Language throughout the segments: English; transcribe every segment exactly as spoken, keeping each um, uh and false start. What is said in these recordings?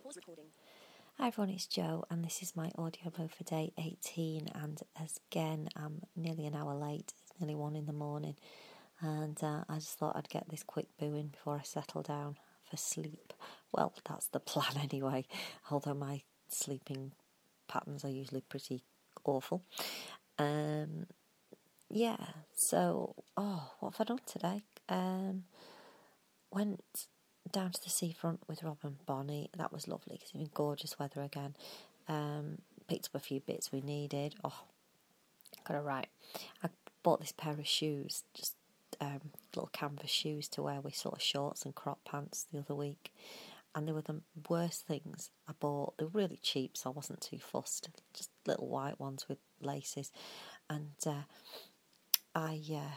Hi everyone, it's Jo, and this is my audio blog for day eighteen, and as again I'm nearly an hour late. It's nearly one in the morning, and uh, I just thought I'd get this quick boo in before I settle down for sleep. Well, that's the plan anyway, although my sleeping patterns are usually pretty awful. Um, yeah, so, oh, what have I done today? Um, went down to the seafront with Rob and Bonnie. That was lovely because it was gorgeous weather again. Um, picked up a few bits we needed. Oh, got it right. I bought this pair of shoes, just um, little canvas shoes to wear with sort of shorts and crop pants the other week. And they were the worst things I bought. They were really cheap, so I wasn't too fussed. Just little white ones with laces. And uh, I... Uh,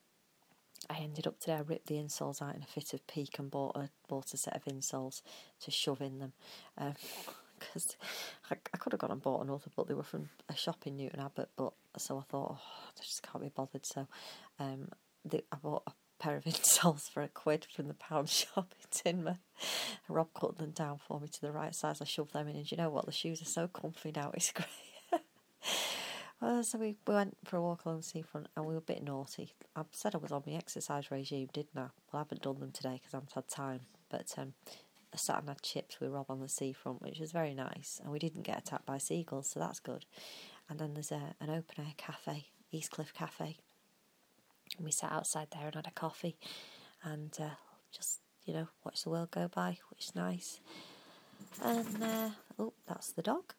I ended up today, I ripped the insoles out in a fit of pique and bought a, bought a set of insoles to shove in them. Because um, I, I could have gone and bought another, but they were from a shop in Newton Abbot. But so I thought, oh, I just can't be bothered. So um, the, I bought a pair of insoles for a quid from the pound shop in Tinmouth. Rob cut them down for me to the right size. I shoved them in, and you know what? The shoes are so comfy now. It's great. Well, so we, we went for a walk along the seafront, and we were a bit naughty. I said I was on my exercise regime, didn't I? Well, I haven't done them today because I haven't had time. But um, I sat and had chips with Rob on the seafront, which was very nice. And we didn't get attacked by seagulls, so that's good. And then there's a, an open-air cafe, Eastcliff Cafe. And we sat outside there and had a coffee and uh, just, you know, watched the world go by, which is nice. And, uh, oh, that's the dog.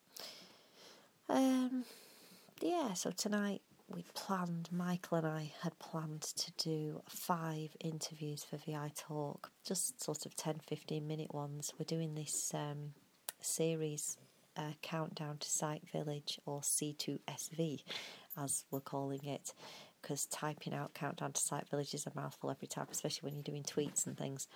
Um... Yeah, so tonight we planned, Michael and I had planned to do five interviews for V I Talk, just sort of ten, fifteen minute ones. We're doing this um, series, uh, Countdown to Sight Village, or C two S V, as we're calling it, because typing out Countdown to Sight Village is a mouthful every time, especially when you're doing tweets and things.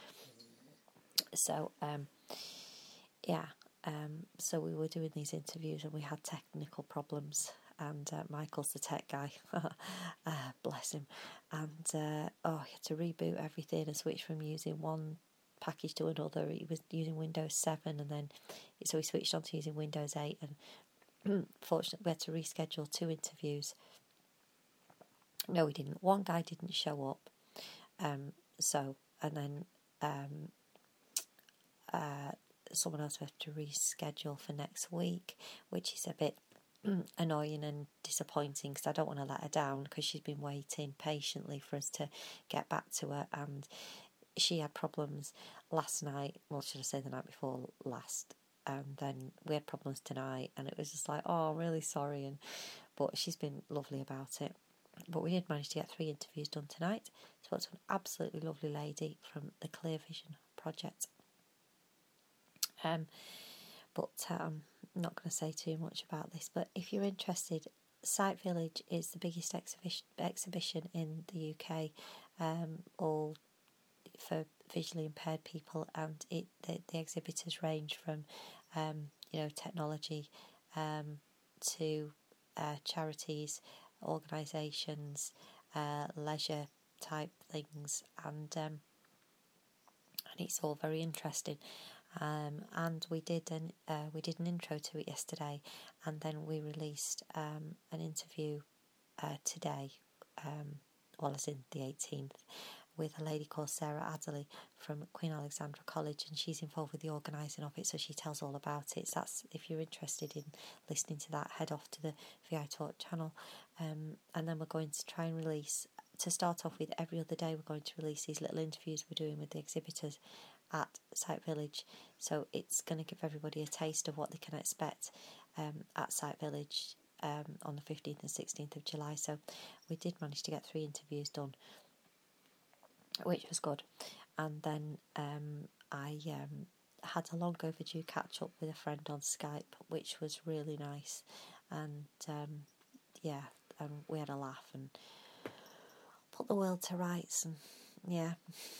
So, um, yeah, um, so we were doing these interviews and we had technical problems. And uh, Michael's the tech guy, uh, bless him. And uh, oh, he had to reboot everything and switch from using one package to another. He was using Windows seven, and then so he switched on to using Windows eight. And fortunately, we had to reschedule two interviews. No, we didn't. One guy didn't show up. Um, so and then um, uh, someone else we have to reschedule for next week, which is a bit annoying and disappointing because I don't want to let her down because she's been waiting patiently for us to get back to her, and she had problems last night, well should I say the night before last, and then we had problems tonight, and it was just like, oh, I'm really sorry, and but she's been lovely about it. But we did manage to get three interviews done tonight. So it's an absolutely lovely lady from the Clear Vision Project. Um, but um I'm not going to say too much about this, but if you're interested, Sight Village is the biggest exhibition exhibition in the U K, um, all for visually impaired people, and it the, the exhibitors range from, um, you know, technology, um, to uh, charities, organisations, uh, leisure type things, and um, and it's all very interesting. Um, and we did an uh, we did an intro to it yesterday, and then we released um, an interview uh, today, um, well as in the eighteenth, with a lady called Sarah Adderley from Queen Alexandra College, and she's involved with the organising of it, so she tells all about it. So that's, if you're interested in listening to that, head off to the V I Talk channel, um, and then we're going to try and release, to start off with, every other day we're going to release these little interviews we're doing with the exhibitors at Sight Village, so it's going to give everybody a taste of what they can expect um, at Sight Village um, on the fifteenth and sixteenth of July. So we did manage to get three interviews done, which was good. And then um, I um, had a long overdue catch up with a friend on Skype, which was really nice. And um, yeah, um, we had a laugh and put the world to rights, and yeah.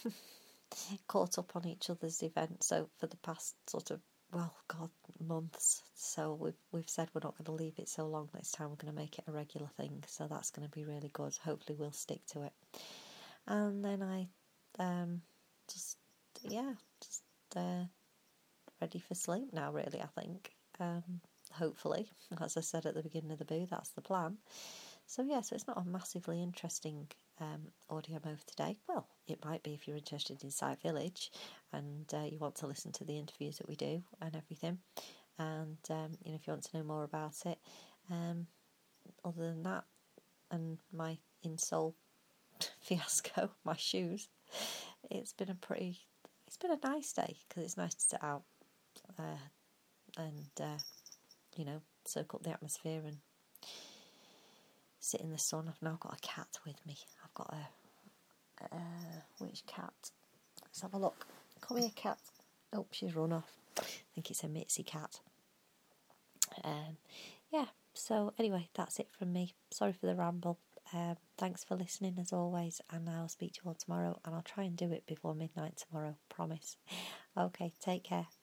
Caught up on each other's events. So for the past sort of, well, God, months. So we've we've said we're not going to leave it so long next time. We're going to make it a regular thing. So that's going to be really good. Hopefully we'll stick to it. And then I um just yeah just uh, ready for sleep now, really, I think. Um, hopefully, as I said at the beginning of the boo, that's the plan. So yeah, so it's not a massively interesting um, audio move today. Well, it might be if you're interested in Sight Village and uh, you want to listen to the interviews that we do and everything. And um, you know, if you want to know more about it. Um, other than that, and my insole fiasco, my shoes, it's been a pretty, it's been a nice day because it's nice to sit out uh, and uh, you know, soak up the atmosphere and sit in the sun. I've now got a cat with me. I've got a, uh, which cat? Let's have a look. Come here, cat. Oh, she's run off. I think it's a Mitzi cat. Um, yeah, so anyway, that's it from me. Sorry for the ramble. Um, thanks for listening as always, and I'll speak to you all tomorrow, and I'll try and do it before midnight tomorrow, promise. Okay, take care.